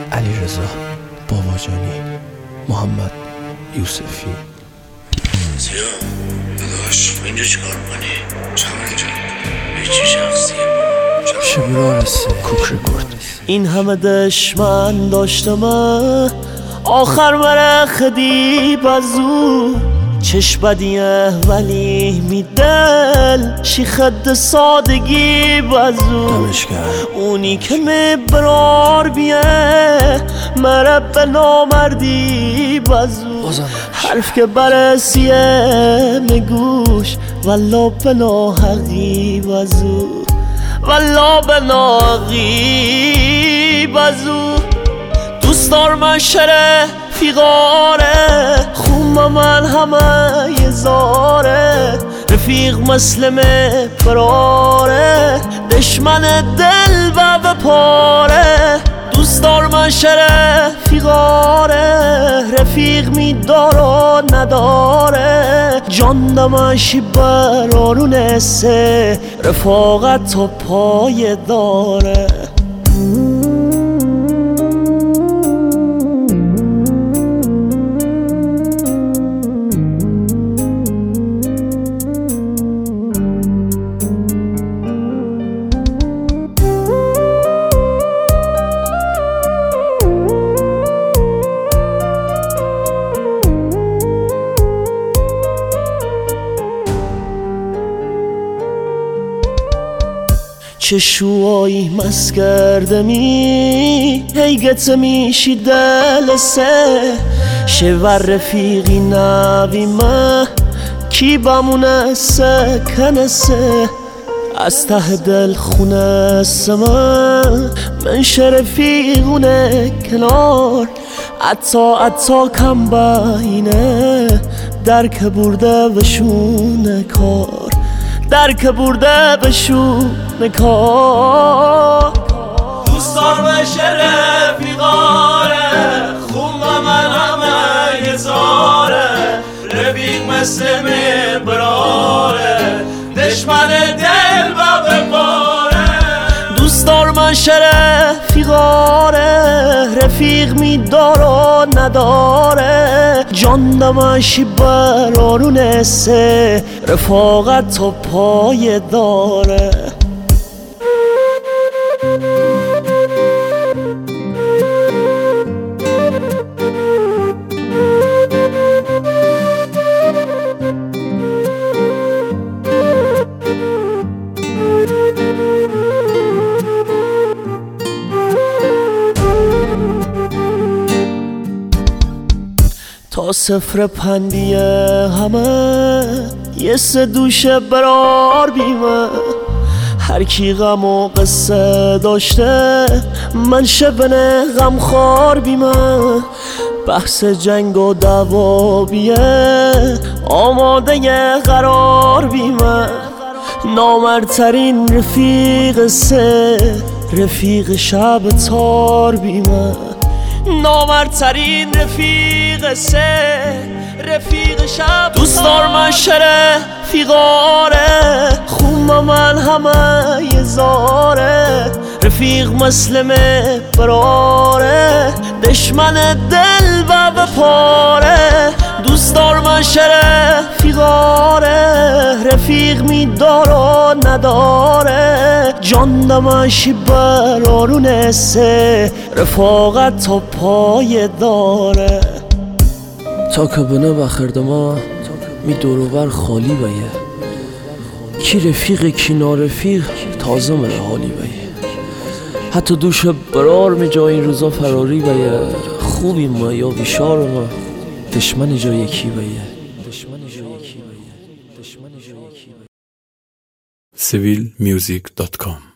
علیرضا باباجانی، محمد یوسفی. زیا داداش اینجا چی کار میکنی؟ چرا اینجا؟ هیچی شخصیه شبرارسه کوک رکورد. این همه دشمن داشتم آخر مرخ دیب از او چش بدیه ولی می دل شی خد سادگی بازو اونی که می برار بیه مرب به نامردی بازو حرف که برسیه میگوش والا به ناحقی بازو والا به ناحقی بازو دوستار من رفیقاره خوم من همه یه زاره رفیق مسلم فراره دشمن دل و پاره دوستار من رفیقاره رفیق میداره نداره جان دمشی برارونه سه رفاقت تا پای داره. چشوایی مس کردمی هیگت میشی دلسه شور رفیقی نبی ما کی بمونه سکنسه از ته دل خونه من رفیقونه کنار عطا کم باینه درک برده بشونه کار درک برده بشونه کار دوستار بشه رفیقاره خون من همه یه زاره رفیق مثل براره دشمن دل و بپاره دوستار من رفیقاره رفیق میداره نداره جان دمشی برارونه سه رفاقت تا پای داره. تا صفر پندیه همه یه سه دوشه برار بیمه هر کی غم و قصه داشته من شبنه غم خار بیمه بحث جنگ و دعوا بیه آماده یه قرار بیمه نامردترین رفیق سه رفیق شب تار بیمه نامردترین رفیق سه رفیق شب دوستار من رفیقاره خون من همه یه زاره رفیق مسلم براره دشمن دل و پاره دوستار من رفیقاره رفیق میداره نداره جان دمشی برارونه سه رفاقت تا پای داره. تا که بنه بخرده ما می دوروبر خالی بیه کی رفیق کی نارفیق تازه من حالی بیه حتی دوش برار می جای این روزا فراری بیه خوبی ما یا بیشار ما دشمن جا یکی بیه civilmusic.com